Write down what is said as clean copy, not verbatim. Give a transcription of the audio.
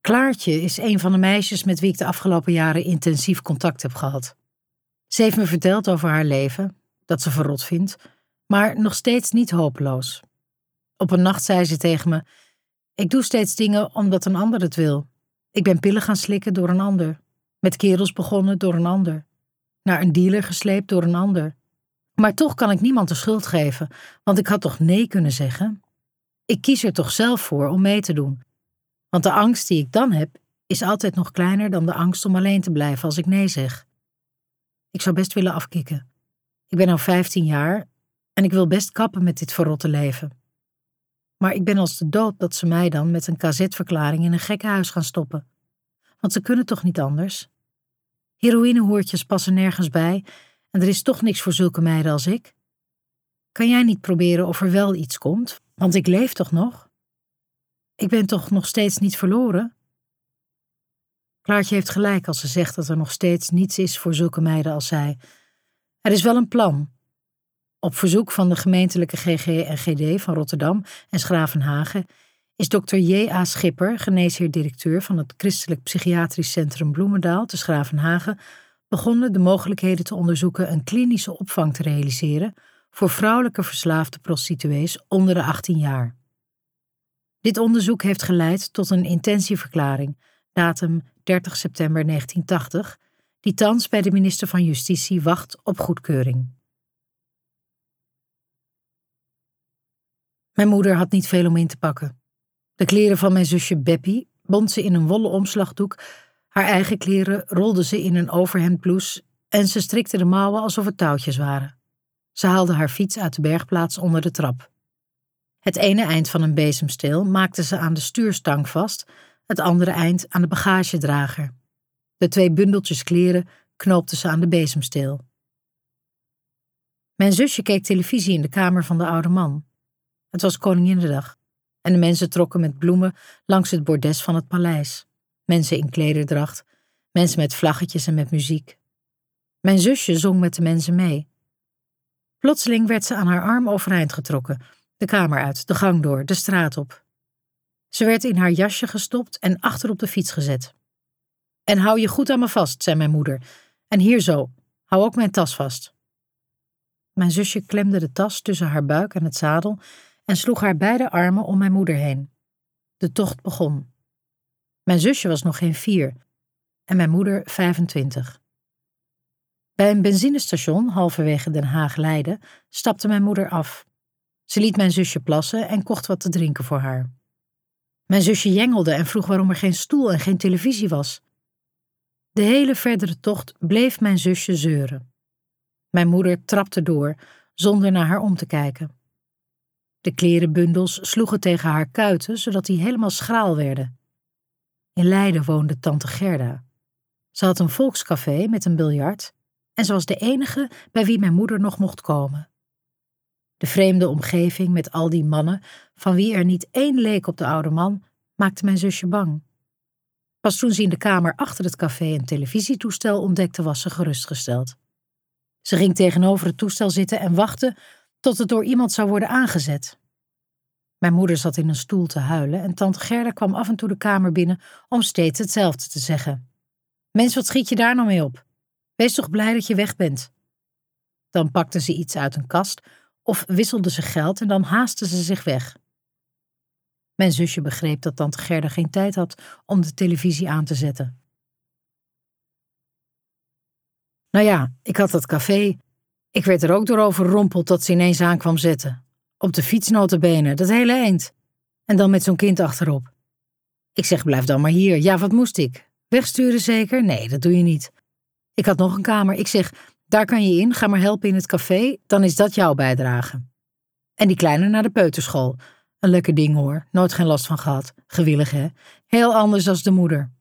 Klaartje is een van de meisjes met wie ik de afgelopen jaren intensief contact heb gehad. Ze heeft me verteld over haar leven, dat ze verrot vindt, maar nog steeds niet hopeloos. Op een nacht zei ze tegen me: ik doe steeds dingen omdat een ander het wil. Ik ben pillen gaan slikken door een ander. Met kerels begonnen door een ander. Naar een dealer gesleept door een ander. Maar toch kan ik niemand de schuld geven, want ik had toch nee kunnen zeggen? Ik kies er toch zelf voor om mee te doen. Want de angst die ik dan heb, is altijd nog kleiner dan de angst om alleen te blijven als ik nee zeg. Ik zou best willen afkicken. Ik ben al 15 jaar en ik wil best kappen met dit verrotte leven. Maar ik ben als de dood dat ze mij dan met een KZ-verklaring in een gekkenhuis gaan stoppen. Want ze kunnen toch niet anders? Heroïnehoertjes passen nergens bij en er is toch niks voor zulke meiden als ik. Kan jij niet proberen of er wel iets komt? Want ik leef toch nog? Ik ben toch nog steeds niet verloren? Klaartje heeft gelijk als ze zegt dat er nog steeds niets is voor zulke meiden als zij. Er is wel een plan. Op verzoek van de gemeentelijke GG en GD van Rotterdam en 's Gravenhage is dokter J.A. Schipper, geneesheer-directeur van het Christelijk Psychiatrisch Centrum Bloemendaal te 's Gravenhage, begonnen de mogelijkheden te onderzoeken een klinische opvang te realiseren voor vrouwelijke verslaafde prostituees onder de 18 jaar. Dit onderzoek heeft geleid tot een intentieverklaring, datum 30 september 1980, die thans bij de minister van Justitie wacht op goedkeuring. Mijn moeder had niet veel om in te pakken. De kleren van mijn zusje Beppie bond ze in een wollen omslagdoek, haar eigen kleren rolde ze in een overhemdblouse en ze strikte de mouwen alsof het touwtjes waren. Ze haalde haar fiets uit de bergplaats onder de trap. Het ene eind van een bezemsteel maakte ze aan de stuurstang vast, het andere eind aan de bagagedrager. De 2 bundeltjes kleren knoopte ze aan de bezemsteel. Mijn zusje keek televisie in de kamer van de oude man. Het was Koninginnedag en de mensen trokken met bloemen langs het bordes van het paleis. Mensen in klederdracht, mensen met vlaggetjes en met muziek. Mijn zusje zong met de mensen mee. Plotseling werd ze aan haar arm overeind getrokken, de kamer uit, de gang door, de straat op. Ze werd in haar jasje gestopt en achter op de fiets gezet. En hou je goed aan me vast, zei mijn moeder. En hier zo, hou ook mijn tas vast. Mijn zusje klemde de tas tussen haar buik en het zadel en sloeg haar beide armen om mijn moeder heen. De tocht begon. Mijn zusje was nog geen 4 en mijn moeder 25. Bij een benzinestation, halverwege Den Haag-Leiden, stapte mijn moeder af. Ze liet mijn zusje plassen en kocht wat te drinken voor haar. Mijn zusje jengelde en vroeg waarom er geen stoel en geen televisie was. De hele verdere tocht bleef mijn zusje zeuren. Mijn moeder trapte door, zonder naar haar om te kijken. De klerenbundels sloegen tegen haar kuiten, zodat die helemaal schraal werden. In Leiden woonde tante Gerda. Ze had een volkscafé met een biljart en ze was de enige bij wie mijn moeder nog mocht komen. De vreemde omgeving met al die mannen, van wie er niet één leek op de oude man, maakte mijn zusje bang. Pas toen ze in de kamer achter het café een televisietoestel ontdekte, was ze gerustgesteld. Ze ging tegenover het toestel zitten en wachtte tot het door iemand zou worden aangezet. Mijn moeder zat in een stoel te huilen en tante Gerda kwam af en toe de kamer binnen om steeds hetzelfde te zeggen. Mens, wat schiet je daar nou mee op? Wees toch blij dat je weg bent. Dan pakte ze iets uit een kast of wisselde ze geld en dan haastte ze zich weg. Mijn zusje begreep dat tante Gerda geen tijd had om de televisie aan te zetten. Nou ja, ik had dat café. Ik werd er ook door overrompeld dat ze ineens aan kwam zetten. Op de fiets nota bene, dat hele eind. En dan met zo'n kind achterop. Ik zeg, blijf dan maar hier. Ja, wat moest ik? Wegsturen zeker? Nee, dat doe je niet. Ik had nog een kamer. Ik zeg, daar kan je in, ga maar helpen in het café, dan is dat jouw bijdrage. En die kleine naar de peuterschool. Een lekker ding hoor, nooit geen last van gehad. Gewillig hè? Heel anders als de moeder.